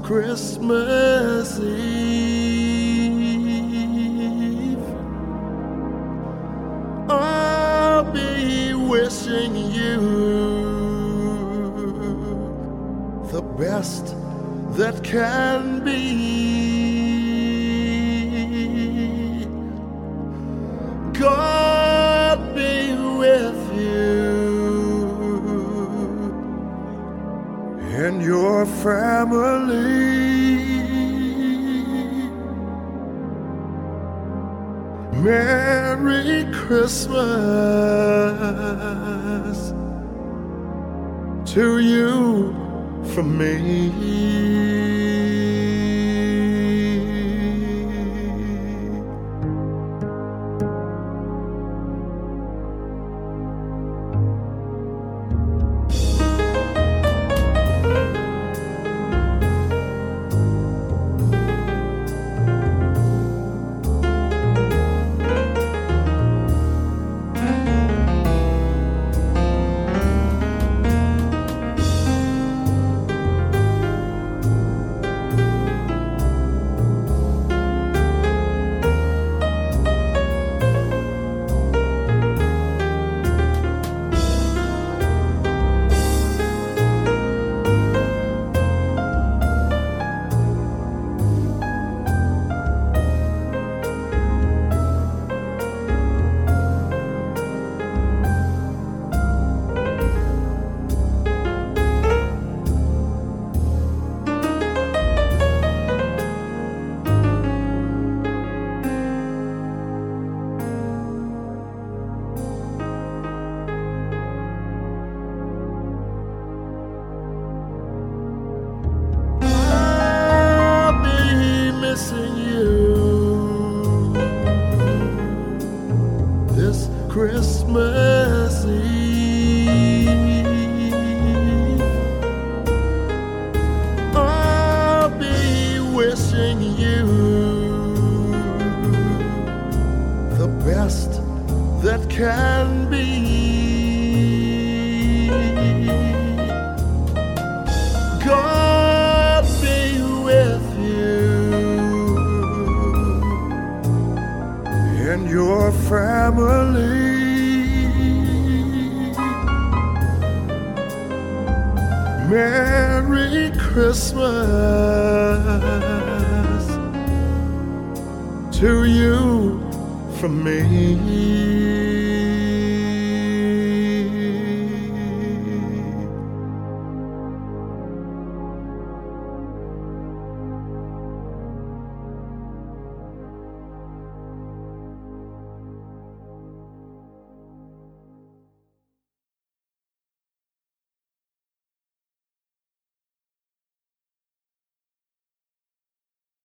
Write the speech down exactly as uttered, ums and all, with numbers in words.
Christmas Eve, I'll be wishing you the best that can be. God be with you and your family. Merry Christmas to you from me. Christmas Eve, I'll be wishing you the best that can be. God be with you and your family. Merry Christmas to you from me.